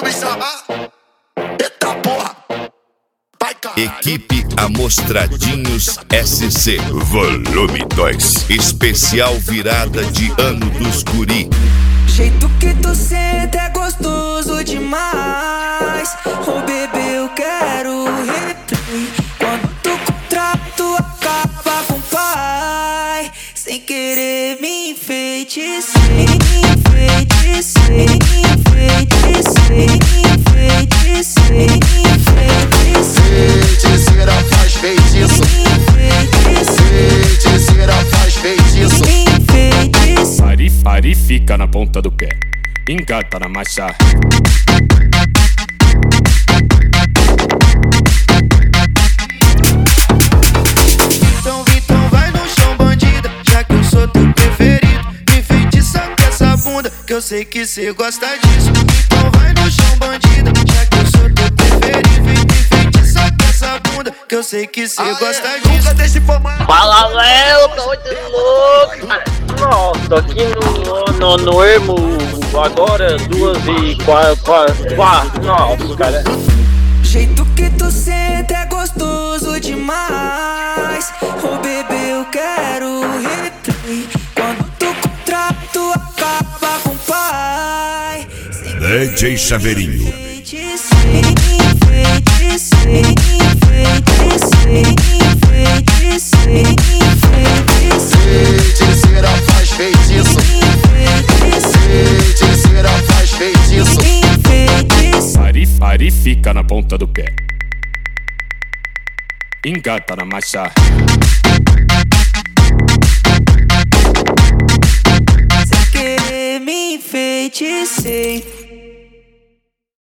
me chamar. Eita porra. Vai, caralho. Equipe Amostradinhos SC Volume 2 Especial virada de ano dos guri. Jeito que tu senta é gostoso demais. Oh bebê, eu quero replay. Quando tu contrato acaba com o pai. Sem querer me enfeitiçar. Feiticeira faz feitiço. Feiticeira faz feitiço. Pare, fica na ponta do pé. Engata na marcha. Então vai no chão, bandida, já que eu sou teu preferido. Me enfeitiça com essa bunda, que eu sei que cê gosta disso. Então vai no chão, bandida, já que eu sou teu preferido. Me enfeitiça com essa bunda, que eu sei que cê gosta disso. Nunca deixe fumar. Fala, Léo, tô muito louco, cara. Nossa, tô aqui no Ermo agora, 2h04. Nossa, cara. Jeito que tu senta é gostoso demais. Oh bebê, eu quero replay. Quando tu contrato acaba com o pai. DJ Chaveirinho. Feiticeira faz feitiço. Feiticeira faz feitiço. Pare, fica na ponta do pé. Engata na marcha. Sem querer me enfeiticei.